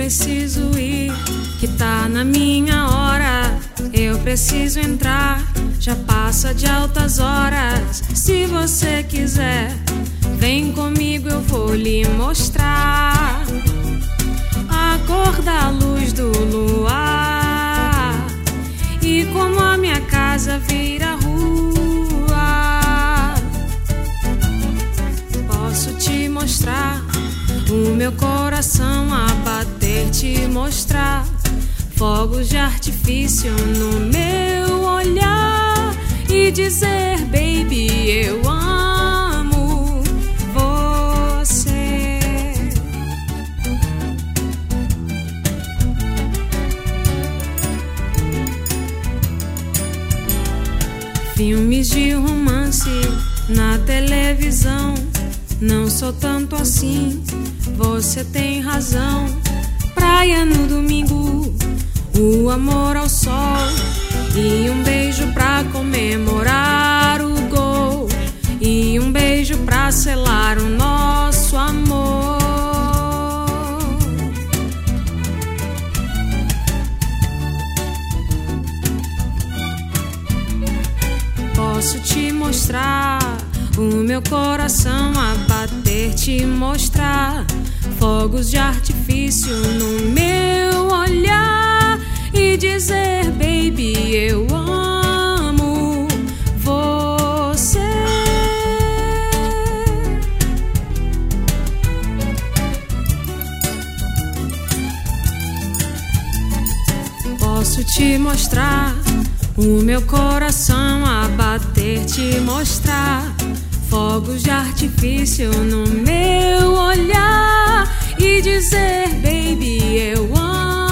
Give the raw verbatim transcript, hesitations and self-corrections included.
preciso ir, que tá na minha hora. Eu preciso entrar, já passa de altas horas. Se você quiser, vem comigo, eu vou lhe mostrar a cor da luz do luar e como a minha casa vira rua. Posso te mostrar o meu coração a bater, te mostrar fogos de artifício no meu olhar e dizer, baby, eu amo você. Filmes de romance na televisão, não sou tanto assim, você tem razão. Praia no domingo, o amor ao sol e um beijo pra comemorar o gol e um beijo pra selar o nosso amor. Posso te mostrar o meu coração a bater, te mostrar fogos de artifício no meu olhar e dizer, baby, eu amo você. Posso te mostrar o meu coração a bater, te mostrar fogos de artifício no meu olhar e dizer, baby, eu amo